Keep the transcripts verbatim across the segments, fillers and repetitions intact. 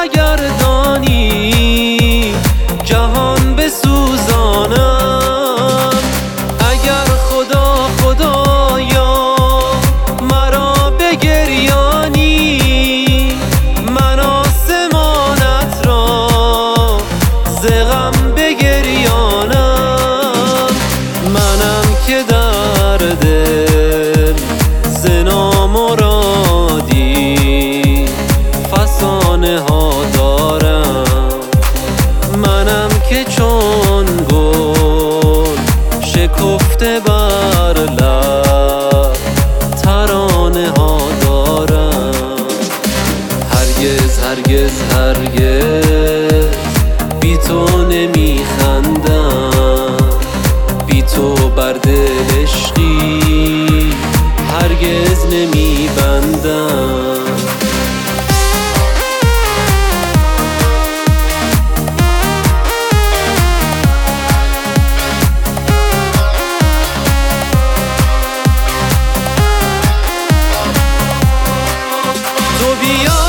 برگردانی جهان بسوزانم. اگر خدا خدایا مرا بگریانی، من آسمانت را ز غم بگریانم. منم که در دل ز نامرادی فسانه ها دارم. منم که چون گل شکفته بر لب ترانه ها دارم. هرگز هرگز هرگز بی تو نمی خندم، بی تو بر دل عشقی هرگز نمی بندم. تو بیا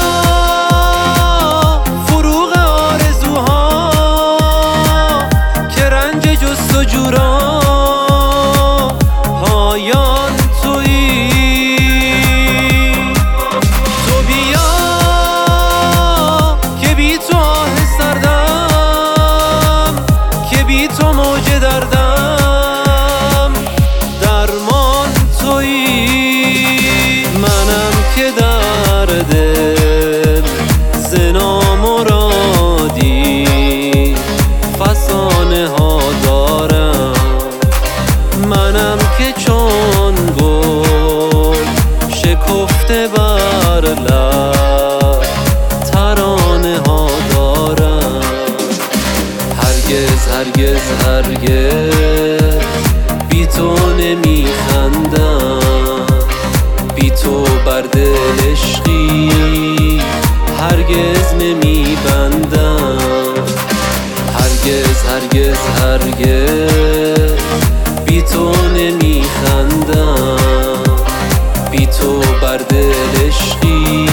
فروغ آرزوها که رنج جستجو را پایان تویی. تو بیا که بی تو آه سردم، که بی تو موج دردم درمان تویی. منم که در دل ز نامرادی فسانه ها دارم. منم که چون گل شکفته بر لب ترانه ها دارم. هرگز هرگز هرگز بی تو نمی خندم، بی تو بر دل عشقی هرگز نمی بندم. هرگز هرگز هرگز بی تو نمی خندم، بی تو بر دل عشقی